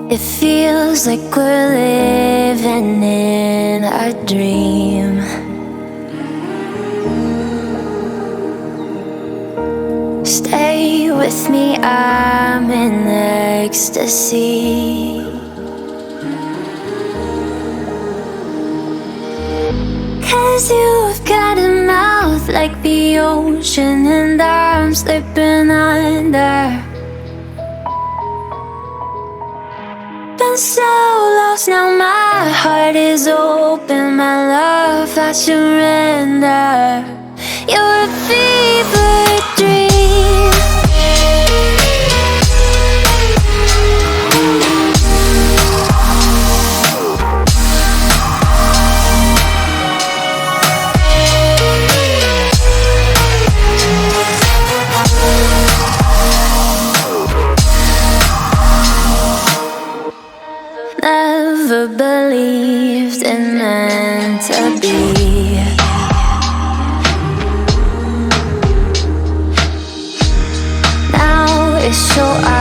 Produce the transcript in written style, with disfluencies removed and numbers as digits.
It feels like we're living in a dream. Stay with me, I'm in ecstasy. 'Cause you've got a mouth like the ocean, and I'm slipping under. Been so lost, now my heart is open. My love, I surrender. You're a fever dream. Never believed it meant to be. Now it's so